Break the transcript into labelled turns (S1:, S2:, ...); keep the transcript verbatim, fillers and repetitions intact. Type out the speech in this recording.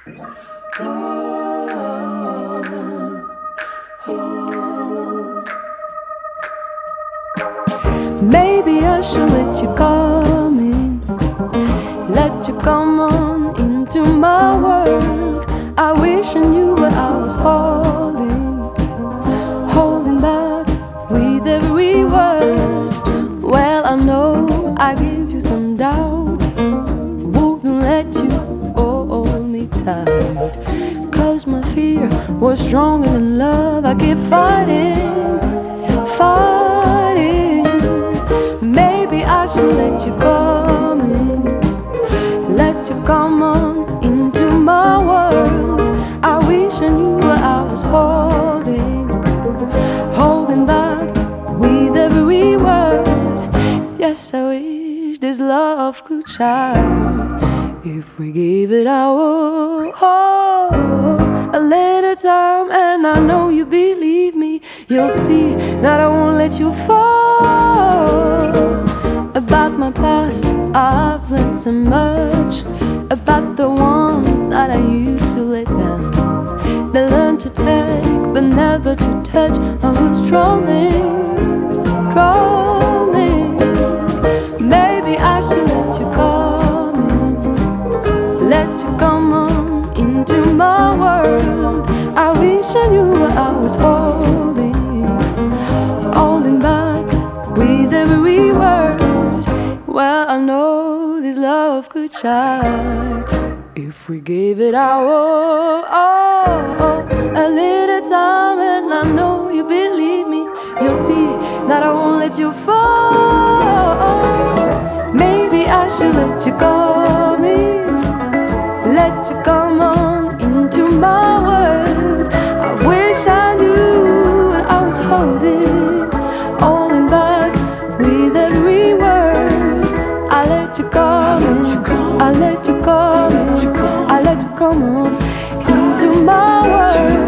S1: Maybe I should let you come in, let you come on into my world. I wish I knew what I was holding, holding back with every word. Well, I know I gave you some doubt, wouldn't let you hold me tight, 'cause my fear was stronger than love. I keep fighting, fighting. Maybe I should let you come in, let you come on into my world. I wish I knew what I was holding, holding back with every word. Yes, I wish this love could shine if we gave it our all. A little time and I know you believe me. You'll see that I won't let you fall. About my past, I've learned so much about the ones that I used to let down. They learned to take but never to touch. I was drowning, drowning. Maybe I should let you come in, let you come on into my world. I wish I knew what I was holding, holding back with every word. Well, I know this love could shine if we gave it our all. A little time and I know you believe me. You'll see that I won't let you fall. Maybe I should let you come in, let you come on into my world. I wish I knew what I was holding, holding back with every word. I let you come in, I let you come in, I let you come on into my world.